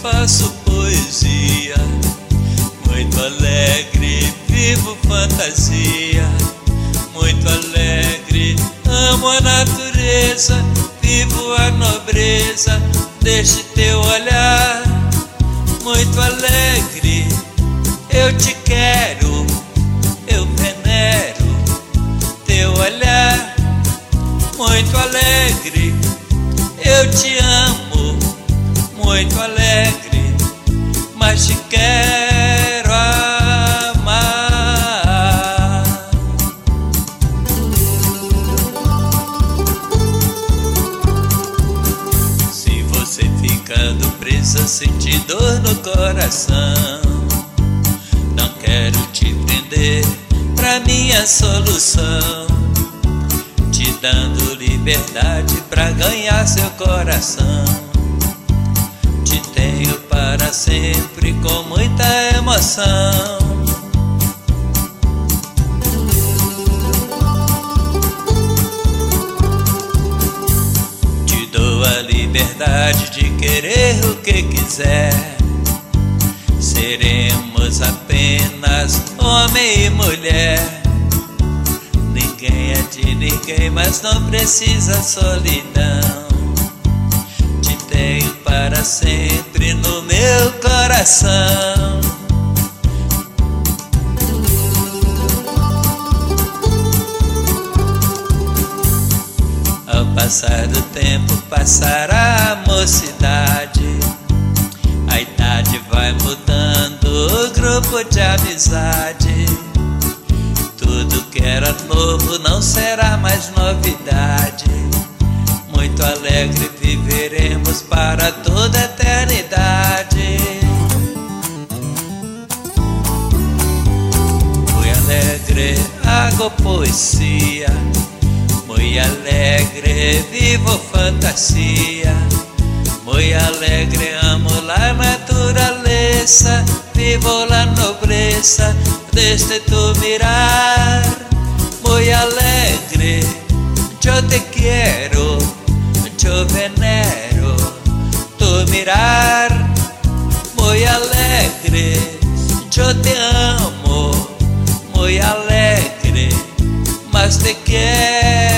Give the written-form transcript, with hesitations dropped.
faço poesia, muito alegre, vivo fantasia, muito alegre, amo a natureza, vivo a nobreza deste teu olhar. Muito alegre, eu te quero, eu venero teu olhar. Muito alegre, eu te amo, muito alegre, mas te quero amar. Se você ficando presa, sentir dor no coração, não quero te prender pra minha solução, te dando liberdade pra ganhar seu coração. Te tenho para sempre com muita emoção. Te dou a liberdade de querer o que quiser. Seremos apenas homem e mulher. Ninguém é de ninguém, mas não precisa solidão. Te tenho para sempre no meu coração. Ao passar do tempo passará a mocidade, a idade vai mudando o grupo de amizade. Tudo que era novo não será mais novidade. Muito alegre viveremos para toda a eternidade. Muito alegre hago poesia, muito alegre vivo fantasia, muito alegre amo la naturaleza, vivo la nobreza desde tu mirar. Muy alegre, yo te quiero, yo venero tu mirar. Muy alegre, yo te amo, muy alegre, mas te quiero